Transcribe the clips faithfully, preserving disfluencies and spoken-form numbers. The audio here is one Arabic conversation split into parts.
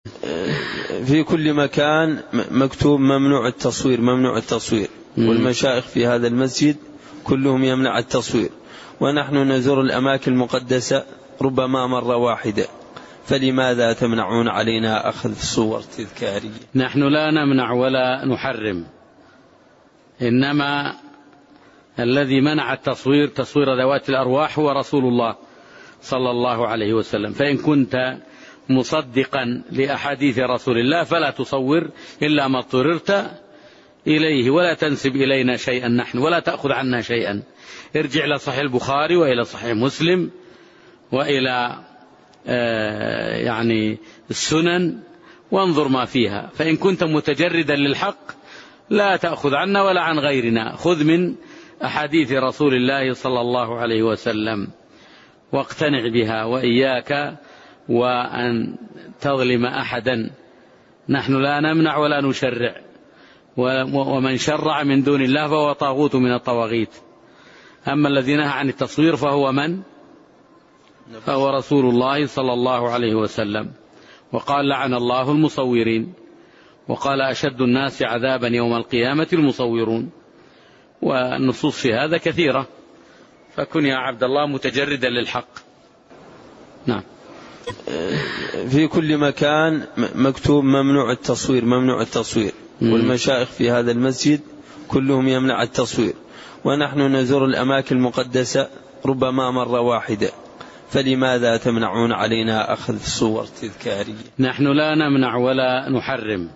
في كل مكان مكتوب ممنوع التصوير ممنوع التصوير، والمشايخ في هذا المسجد كلهم يمنع التصوير، ونحن نزور الأماكن المقدسة ربما مرة واحدة، فلماذا تمنعون علينا أخذ صور تذكارية؟ نحن لا نمنع ولا نحرم، إنما الذي منع التصوير تصوير ذوات الأرواح هو رسول الله صلى الله عليه وسلم. فإن كنت مصدقا لأحاديث رسول الله فلا تصور إلا ما اضطررت إليه، ولا تنسب إلينا شيئا نحن، ولا تأخذ عنا شيئا. ارجع إلى صحيح البخاري وإلى صحيح مسلم وإلى آه يعني السنن وانظر ما فيها. فإن كنت متجردا للحق لا تأخذ عنا ولا عن غيرنا، خذ من أحاديث رسول الله صلى الله عليه وسلم واقتنع بها، وإياك وأن تظلم أحدا. نحن لا نمنع ولا نشرع، ومن شرع من دون الله فهو طاغوت من الطواغيت. أما الذي نهى عن التصوير فهو من؟ فهو رسول الله صلى الله عليه وسلم، وقال لعن الله المصورين، وقال أشد الناس عذابا يوم القيامة المصورون. والنصوص في هذا كثيرة، فكن يا عبد الله متجردا للحق. نعم. في كل مكان مكتوب ممنوع التصوير ممنوع التصوير، والمشايخ في هذا المسجد كلهم يمنع التصوير، ونحن نزور الأماكن المقدسة ربما مرة واحدة، فلماذا تمنعون علينا أخذ صور تذكارية؟ نحن لا نمنع ولا نحرم،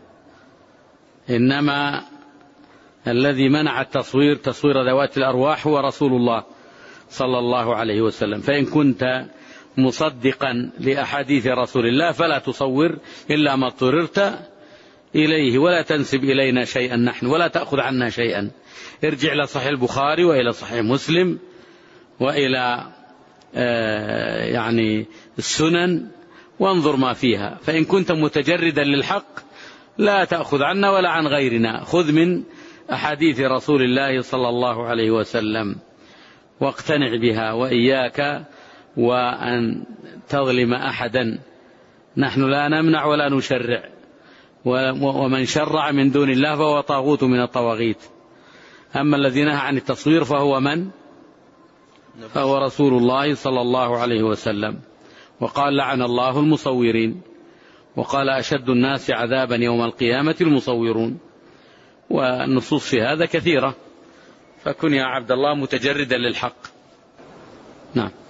إنما الذي منع التصوير تصوير ذوات الأرواح هو رسول الله صلى الله عليه وسلم. فإن كنت مصدقا لأحاديث رسول الله فلا تصور إلا ما اضطررت إليه، ولا تنسب إلينا شيئا نحن، ولا تأخذ عنا شيئا. ارجع إلى صحيح البخاري وإلى صحيح مسلم وإلى آه يعني السنن وانظر ما فيها. فإن كنت متجردا للحق لا تأخذ عنا ولا عن غيرنا، خذ من أحاديث رسول الله صلى الله عليه وسلم واقتنع بها، وإياك وأن تظلم أحدا. نحن لا نمنع ولا نشرع، ومن شرع من دون الله فهو طاغوت من الطواغيت. أما الذي نهى عن التصوير فهو من؟ فهو رسول الله صلى الله عليه وسلم، وقال لعن الله المصورين، وقال أشد الناس عذابا يوم القيامة المصورون. والنصوص في هذا كثيرة، فكن يا عبد الله متجردا للحق. نعم.